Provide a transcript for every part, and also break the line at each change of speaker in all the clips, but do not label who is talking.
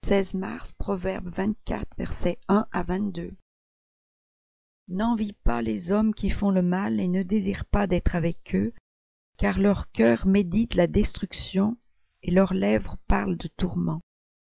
16 mars, Proverbe 24, versets 1 à 22. N'envie pas les hommes qui font le mal et ne désire pas d'être avec eux, car leur cœur médite la destruction et leurs lèvres parlent de tourments.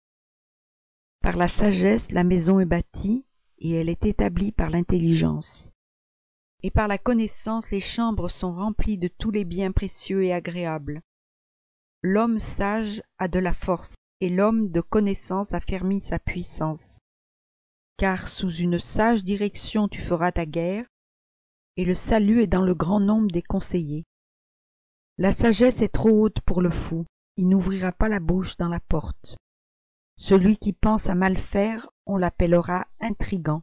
Par la sagesse, la maison est bâtie et elle est établie par l'intelligence. Et par la connaissance, les chambres sont remplies de tous les biens précieux et agréables. L'homme sage a de la force, et l'homme de connaissance affermit sa puissance. Car sous une sage direction tu feras ta guerre, et le salut est dans le grand nombre des conseillers. La sagesse est trop haute pour le fou, il n'ouvrira pas la bouche dans la porte. Celui qui pense à mal faire, on l'appellera intrigant.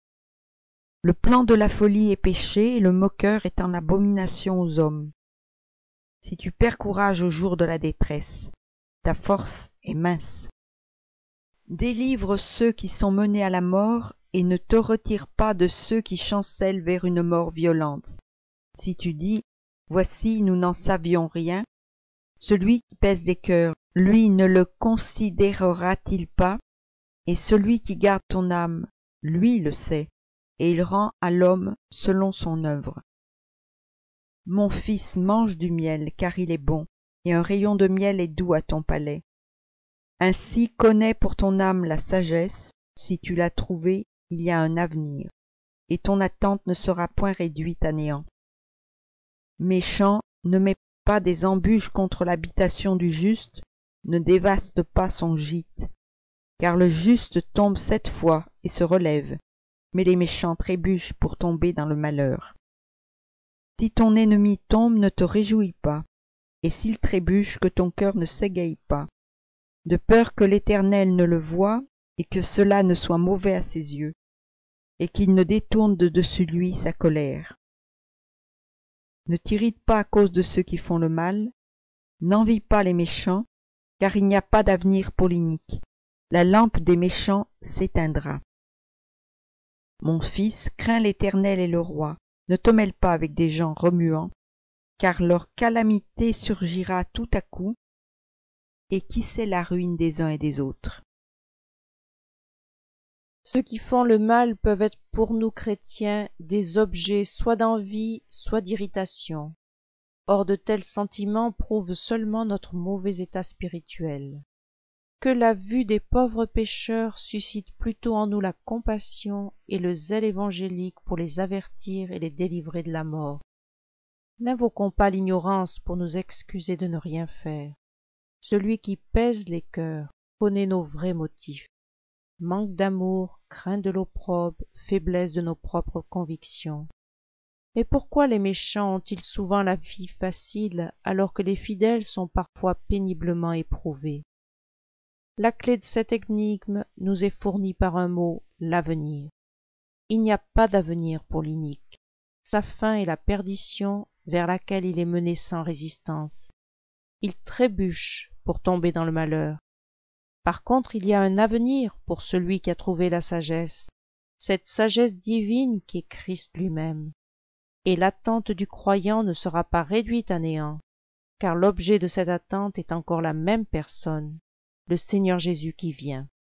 Le plan de la folie est péché, et le moqueur est en abomination aux hommes. Si tu perds courage au jour de la détresse, ta force est mince. Délivre ceux qui sont menés à la mort, et ne te retire pas de ceux qui chancellent vers une mort violente. Si tu dis, voici, nous n'en savions rien, celui qui pèse des cœurs, lui ne le considérera-t-il pas? Et celui qui garde ton âme, lui le sait, et il rend à l'homme selon son œuvre. Mon fils, mange du miel, car il est bon, et un rayon de miel est doux à ton palais. Ainsi connais pour ton âme la sagesse, si tu l'as trouvée, il y a un avenir, et ton attente ne sera point réduite à néant. Méchant, ne mets pas des embûches contre l'habitation du juste, ne dévaste pas son gîte, car le juste tombe 7 fois et se relève, mais les méchants trébuchent pour tomber dans le malheur. Si ton ennemi tombe, ne te réjouis pas, et s'il trébuche, que ton cœur ne s'égaye pas, de peur que l'Éternel ne le voie, et que cela ne soit mauvais à ses yeux, et qu'il ne détourne de dessus lui sa colère. Ne t'irrite pas à cause de ceux qui font le mal, n'envie pas les méchants, car il n'y a pas d'avenir pour l'inique. La lampe des méchants s'éteindra. Mon fils, crains l'Éternel et le roi, ne te mêle pas avec des gens remuants, car leur calamité surgira tout à coup, et qui sait la ruine des uns et des autres.
Ceux qui font le mal peuvent être pour nous chrétiens des objets soit d'envie, soit d'irritation. Or de tels sentiments prouvent seulement notre mauvais état spirituel. Que la vue des pauvres pécheurs suscite plutôt en nous la compassion et le zèle évangélique pour les avertir et les délivrer de la mort. N'invoquons pas l'ignorance pour nous excuser de ne rien faire. Celui qui pèse les cœurs connaît nos vrais motifs. Manque d'amour, crainte de l'opprobre, faiblesse de nos propres convictions. Mais pourquoi les méchants ont-ils souvent la vie facile alors que les fidèles sont parfois péniblement éprouvés? La clé de cette énigme nous est fournie par un mot, l'avenir. Il n'y a pas d'avenir pour l'inique. Sa fin est la perdition vers laquelle il est mené sans résistance. Il trébuche pour tomber dans le malheur. Par contre, il y a un avenir pour celui qui a trouvé la sagesse, cette sagesse divine qui est Christ lui-même. Et l'attente du croyant ne sera pas réduite à néant, car l'objet de cette attente est encore la même personne, le Seigneur Jésus qui vient.